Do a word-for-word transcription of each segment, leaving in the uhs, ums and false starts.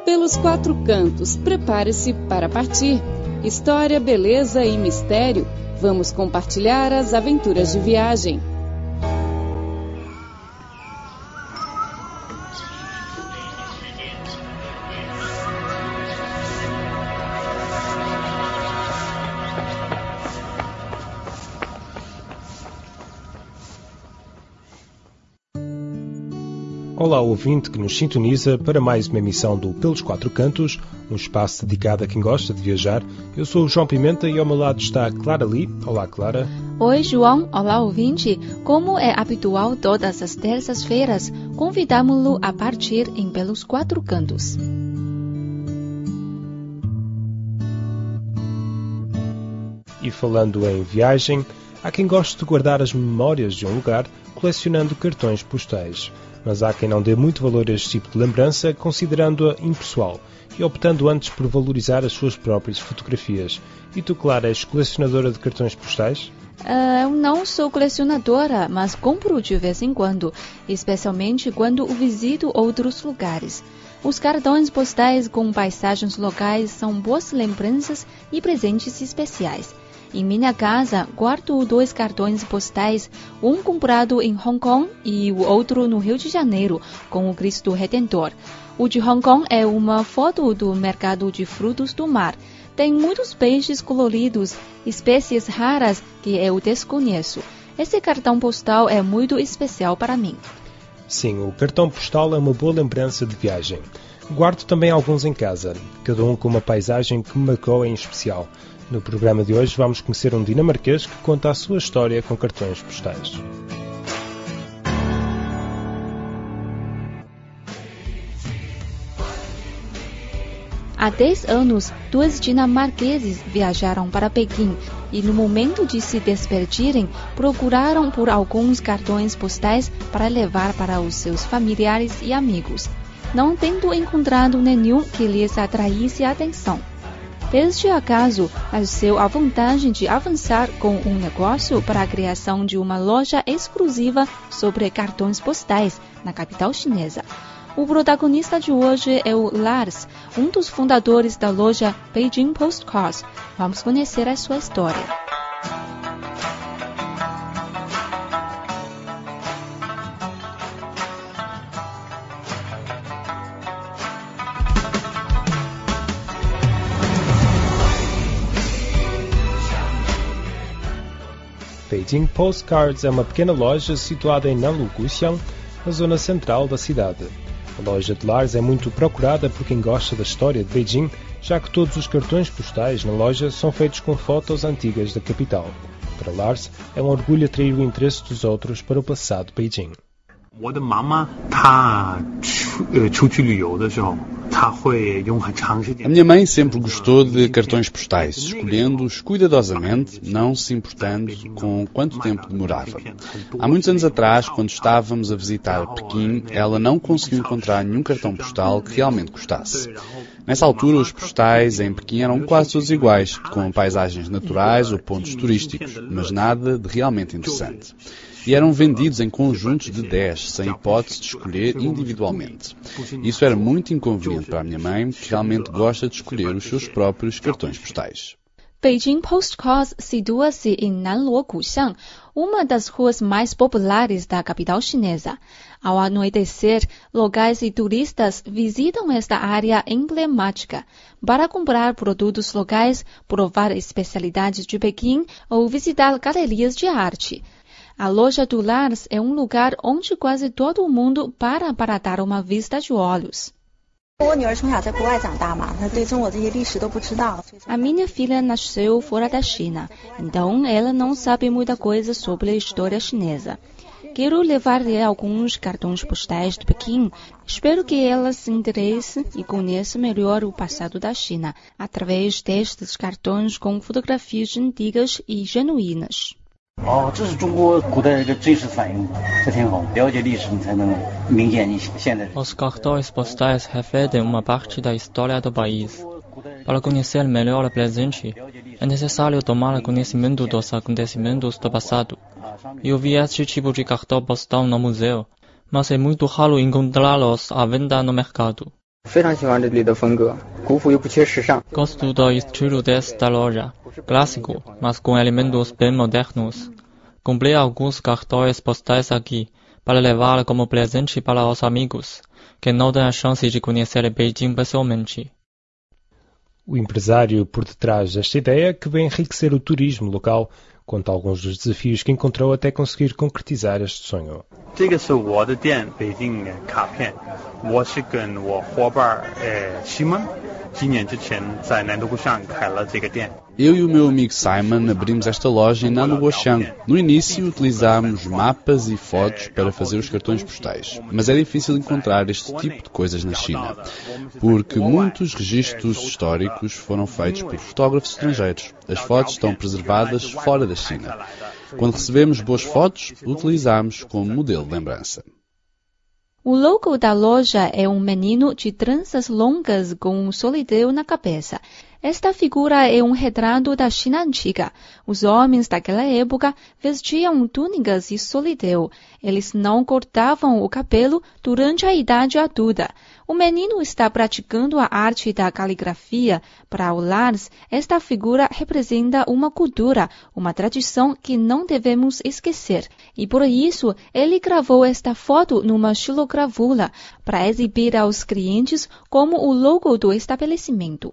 Pelos quatro cantos, prepare-se para partir. História, beleza e mistério. Vamos compartilhar as aventuras de viagem. Olá, ouvinte que nos sintoniza para mais uma emissão do Pelos Quatro Cantos, um espaço dedicado a quem gosta de viajar. Eu sou o João Pimenta e ao meu lado está a Clara Lee. Olá, Clara. Oi, João. Olá, ouvinte. Como é habitual todas as terças-feiras, convidamos-lo a partir em Pelos Quatro Cantos. E falando em viagem, há quem goste de guardar as memórias de um lugar colecionando cartões postais. Mas há quem não dê muito valor a este tipo de lembrança, considerando-a impessoal e optando antes por valorizar as suas próprias fotografias. E tu, Clara, és colecionadora de cartões postais? Uh, eu não sou colecionadora, mas compro de vez em quando, especialmente quando visito outros lugares. Os cartões postais com paisagens locais são boas lembranças e presentes especiais. Em minha casa, guardo dois cartões postais, um comprado em Hong Kong e o outro no Rio de Janeiro, com o Cristo Redentor. O de Hong Kong é uma foto do mercado de frutos do mar. Tem muitos peixes coloridos, espécies raras que eu desconheço. Esse cartão postal é muito especial para mim. Sim, o cartão postal é uma boa lembrança de viagem. Guardo também alguns em casa, cada um com uma paisagem que me marcou em especial. No programa de hoje vamos conhecer um dinamarquês que conta a sua história com cartões postais. Há dez anos, dois dinamarqueses viajaram para Pequim e, no momento de se despedirem, procuraram por alguns cartões postais para levar para os seus familiares e amigos, não tendo encontrado nenhum que lhes atraísse a atenção. Deste acaso, nasceu a vontade de avançar com um negócio para a criação de uma loja exclusiva sobre cartões postais na capital chinesa. O protagonista de hoje é o Lars, um dos fundadores da loja Beijing Postcards. Vamos conhecer a sua história. Beijing Postcards é uma pequena loja situada em Nanluguxiang, na zona central da cidade. A loja de Lars é muito procurada por quem gosta da história de Beijing, já que todos os cartões postais na loja são feitos com fotos antigas da capital. Para Lars, é um orgulho atrair o interesse dos outros para o passado de Beijing. A minha mãe sempre gostou de cartões postais, escolhendo-os cuidadosamente, não se importando com quanto tempo demorava. Há muitos anos atrás, quando estávamos a visitar Pequim, ela não conseguiu encontrar nenhum cartão postal que realmente gostasse. Nessa altura, os postais em Pequim eram quase todos iguais, com paisagens naturais ou pontos turísticos, mas nada de realmente interessante. E eram vendidos em conjuntos de dez, sem hipótese de escolher individualmente. Isso era muito inconveniente para a minha mãe, que realmente gosta de escolher os seus próprios cartões postais. Beijing Postcards situa-se em Nanluoguxiang, uma das ruas mais populares da capital chinesa. Ao anoitecer, locais e turistas visitam esta área emblemática para comprar produtos locais, provar especialidades de Pequim ou visitar galerias de arte. A loja do Lars é um lugar onde quase todo mundo para para dar uma vista de olhos. A minha filha nasceu fora da China, então ela não sabe muita coisa sobre a história chinesa. Quero levar-lhe alguns cartões postais de Pequim. Espero que ela se interesse e conheça melhor o passado da China, através destes cartões com fotografias antigas e genuínas. Os cartões postais refletem uma parte da história do país. Para conhecer melhor o presente, é necessário tomar conhecimento dos acontecimentos do passado. Eu vi este tipo de cartão postal no museu, mas é muito raro encontrá-los à venda no mercado. Gosto do estilo desta loja, clássico, mas com elementos bem modernos. Comprei alguns cartões postais aqui, para levar como presente para os amigos, que não têm a chance de conhecer Beijing pessoalmente. O empresário por detrás desta ideia, que vem enriquecer o turismo local, conta alguns dos desafios que encontrou até conseguir concretizar este sonho. Eu e o meu amigo Simon abrimos esta loja em Nanluoxiang. No início utilizámos mapas e fotos para fazer os cartões postais, mas é difícil encontrar este tipo de coisas na China, porque muitos registros históricos foram feitos por fotógrafos estrangeiros. As fotos estão preservadas fora da China. Quando recebemos boas fotos, utilizamos como modelo de lembrança. O logo da loja é um menino de tranças longas com um solideu na cabeça. Esta figura é um retrato da China antiga. Os homens daquela época vestiam túnicas e solideu. Eles não cortavam o cabelo durante a idade adulta. O menino está praticando a arte da caligrafia. Para o Lars, esta figura representa uma cultura, uma tradição que não devemos esquecer. E por isso, ele gravou esta foto numa xilogravura para exibir aos clientes como o logo do estabelecimento.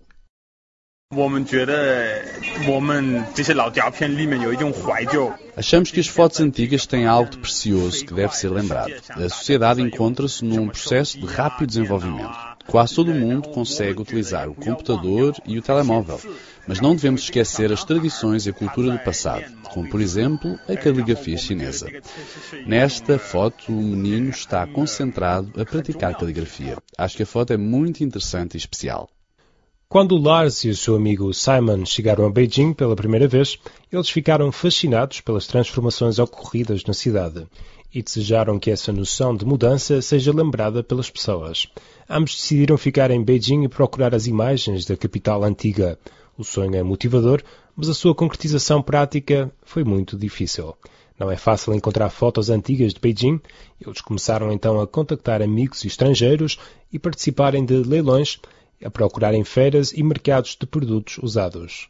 Achamos que as fotos antigas têm algo de precioso que deve ser lembrado. A sociedade encontra-se num processo de rápido desenvolvimento. Quase todo o mundo consegue utilizar o computador e o telemóvel, mas não devemos esquecer as tradições e a cultura do passado, como, por exemplo, a caligrafia chinesa. Nesta foto, o menino está concentrado a praticar caligrafia. Acho que a foto é muito interessante e especial. Quando Lars e o seu amigo Simon chegaram a Beijing pela primeira vez, eles ficaram fascinados pelas transformações ocorridas na cidade e desejaram que essa noção de mudança seja lembrada pelas pessoas. Ambos decidiram ficar em Beijing e procurar as imagens da capital antiga. O sonho é motivador, mas a sua concretização prática foi muito difícil. Não é fácil encontrar fotos antigas de Beijing. Eles começaram então a contactar amigos estrangeiros e participarem de leilões, a procurar em feiras e mercados de produtos usados.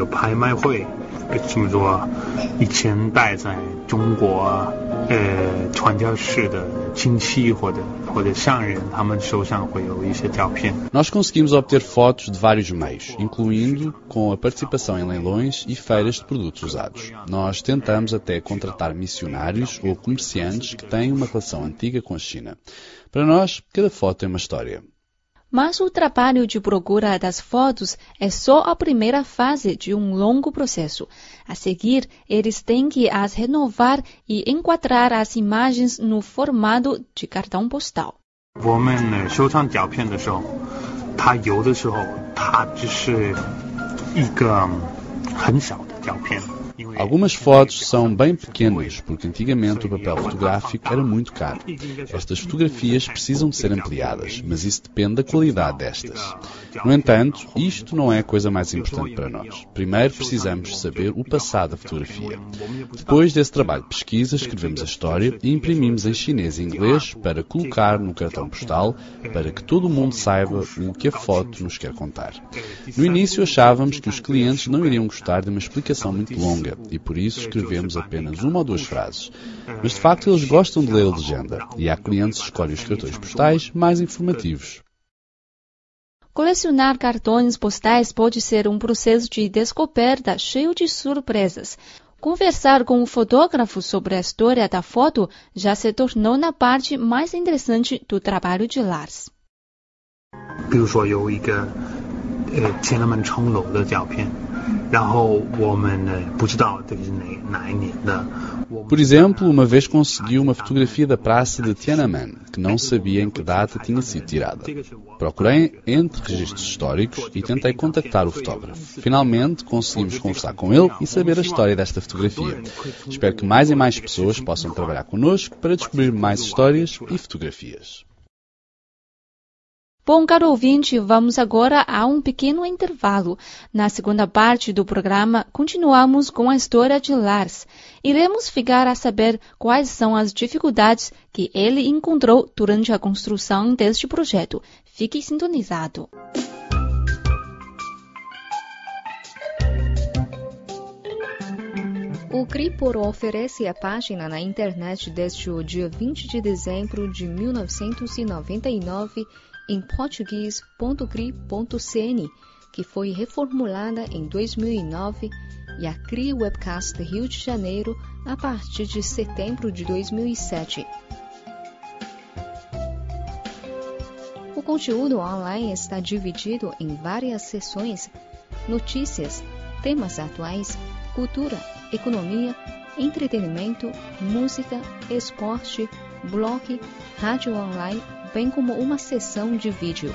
Nós conseguimos obter fotos de vários meios, incluindo com a participação em leilões e feiras de produtos usados. Nós tentamos até contratar missionários ou comerciantes que têm uma relação antiga com a China. Para nós, cada foto é uma história. Mas o trabalho de procura das fotos é só a primeira fase de um longo processo. A seguir, eles têm que as renovar e enquadrar as imagens no formato de cartão postal. Algumas fotos são bem pequenas, porque antigamente o papel fotográfico era muito caro. Estas fotografias precisam de ser ampliadas, mas isso depende da qualidade destas. No entanto, isto não é a coisa mais importante para nós. Primeiro precisamos saber o passado da fotografia. Depois desse trabalho de pesquisa, escrevemos a história e imprimimos em chinês e inglês para colocar no cartão postal, para que todo o mundo saiba o que a foto nos quer contar. No início achávamos que os clientes não iriam gostar de uma explicação muito longa, e por isso escrevemos apenas uma ou duas frases. Mas de facto eles gostam de ler a legenda, e há clientes que escolhem os cartões postais mais informativos. Colecionar cartões postais pode ser um processo de descoberta cheio de surpresas. Conversar com o fotógrafo sobre a história da foto já se tornou na parte mais interessante do trabalho de Lars. Por exemplo, uma vez consegui uma fotografia da praça de Tiananmen, que não sabia em que data tinha sido tirada. Procurei entre registros históricos e tentei contactar o fotógrafo. Finalmente, conseguimos conversar com ele e saber a história desta fotografia. Espero que mais e mais pessoas possam trabalhar connosco para descobrir mais histórias e fotografias. Bom, caro ouvinte, vamos agora a um pequeno intervalo. Na segunda parte do programa, continuamos com a história de Lars. Iremos ficar a saber quais são as dificuldades que ele encontrou durante a construção deste projeto. Fique sintonizado. O Cripor oferece a página na internet desde o dia vinte de dezembro de mil novecentos e noventa e nove em português ponto cri ponto cn, que foi reformulada em dois mil e nove, e a C R I Webcast Rio de Janeiro a partir de setembro de dois mil e sete. O conteúdo online está dividido em várias seções: notícias, temas atuais, cultura, economia, entretenimento, música, esporte, blog, rádio online, bem como uma seção de vídeo.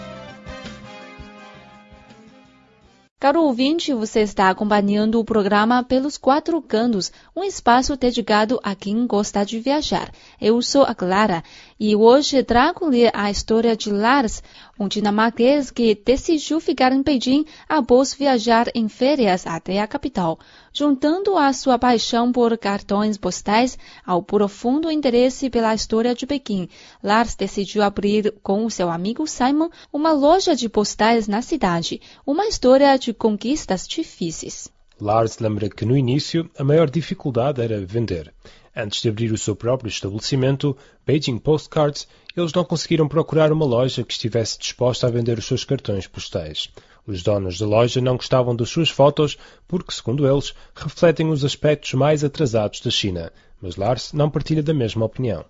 Caro ouvinte, você está acompanhando o programa Pelos Quatro Cantos, um espaço dedicado a quem gosta de viajar. Eu sou a Clara e hoje trago-lhe a história de Lars, um dinamarquês que decidiu ficar em Beijing após viajar em férias até a capital. Juntando a sua paixão por cartões postais ao profundo interesse pela história de Pequim, Lars decidiu abrir com o seu amigo Simon uma loja de postais na cidade, uma história de conquistas difíceis. Lars lembra que no início a maior dificuldade era vender. Antes de abrir o seu próprio estabelecimento, Beijing Postcards, eles não conseguiram procurar uma loja que estivesse disposta a vender os seus cartões postais. Os donos da loja não gostavam das suas fotos porque, segundo eles, refletem os aspectos mais atrasados da China. Mas Lars não partilha da mesma opinião.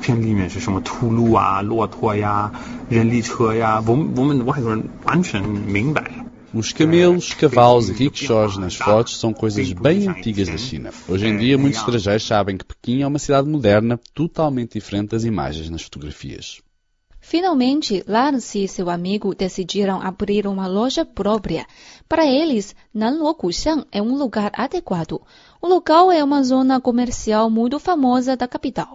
Os camelos, cavalos e rickshaws nas fotos são coisas bem antigas da China. Hoje em dia, muitos estrangeiros sabem que Pequim é uma cidade moderna, totalmente diferente das imagens nas fotografias. Finalmente, Lars e seu amigo decidiram abrir uma loja própria. Para eles, Nanluoguxiang é um lugar adequado. O local é uma zona comercial muito famosa da capital.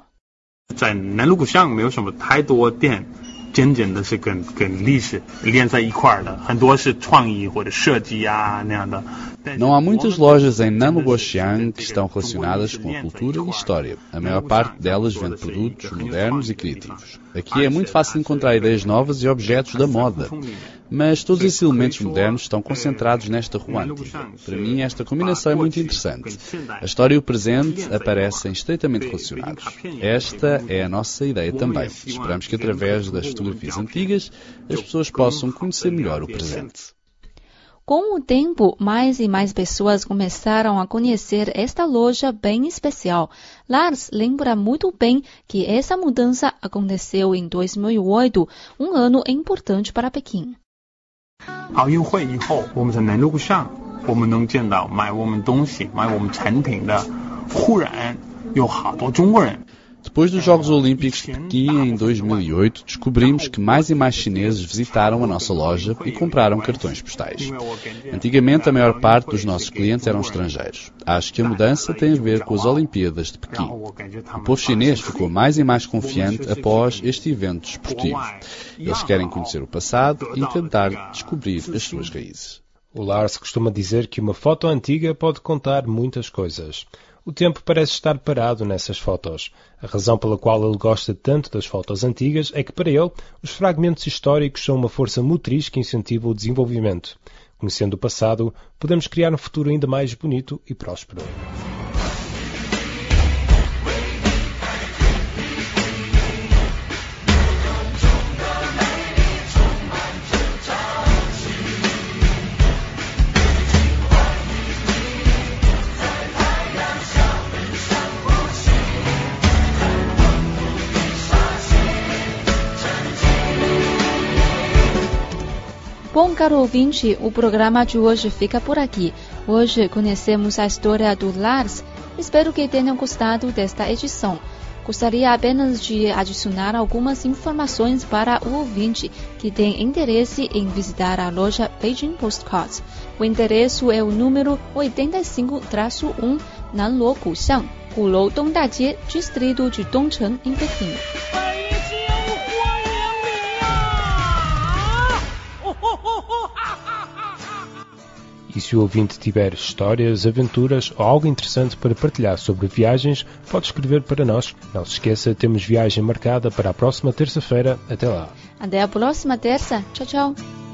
Não há muitas lojas em Nanluoguxiang que estão relacionadas com a cultura e história. A maior parte delas vende produtos modernos e criativos. Aqui é muito fácil encontrar ideias novas e objetos da moda. Mas todos esses elementos modernos estão concentrados nesta rua antiga. Para mim, esta combinação é muito interessante. A história e o presente aparecem estreitamente relacionados. Esta é a nossa ideia também. Esperamos que através das fotografias antigas as pessoas possam conhecer melhor o presente. Com o tempo, mais e mais pessoas começaram a conhecer esta loja bem especial. Lars lembra muito bem que essa mudança aconteceu em dois mil e oito, um ano importante para Pequim. 奥运会以后，我们在南路上，我们能见到买我们东西、买我们产品的，忽然有好多中国人。 Depois dos Jogos Olímpicos de Pequim em dois mil e oito, descobrimos que mais e mais chineses visitaram a nossa loja e compraram cartões postais. Antigamente, a maior parte dos nossos clientes eram estrangeiros. Acho que a mudança tem a ver com as Olimpíadas de Pequim. O povo chinês ficou mais e mais confiante após este evento desportivo. Eles querem conhecer o passado e tentar descobrir as suas raízes. O Lars costuma dizer que uma foto antiga pode contar muitas coisas. O tempo parece estar parado nessas fotos. A razão pela qual ele gosta tanto das fotos antigas é que, para ele, os fragmentos históricos são uma força motriz que incentiva o desenvolvimento. Conhecendo o passado, podemos criar um futuro ainda mais bonito e próspero. Bom, caro ouvinte, o programa de hoje fica por aqui. Hoje conhecemos a história do Lars. Espero que tenham gostado desta edição. Gostaria apenas de adicionar algumas informações para o ouvinte que tem interesse em visitar a loja Beijing Postcards. O endereço é o número oitenta e cinco traço um, Nanluoguxiang, Gulou Dongdajie, distrito de Dongcheng, em Pequim. E se o ouvinte tiver histórias, aventuras ou algo interessante para partilhar sobre viagens, pode escrever para nós. Não se esqueça, temos viagem marcada para a próxima terça-feira. Até lá. Até a próxima terça. Tchau, tchau.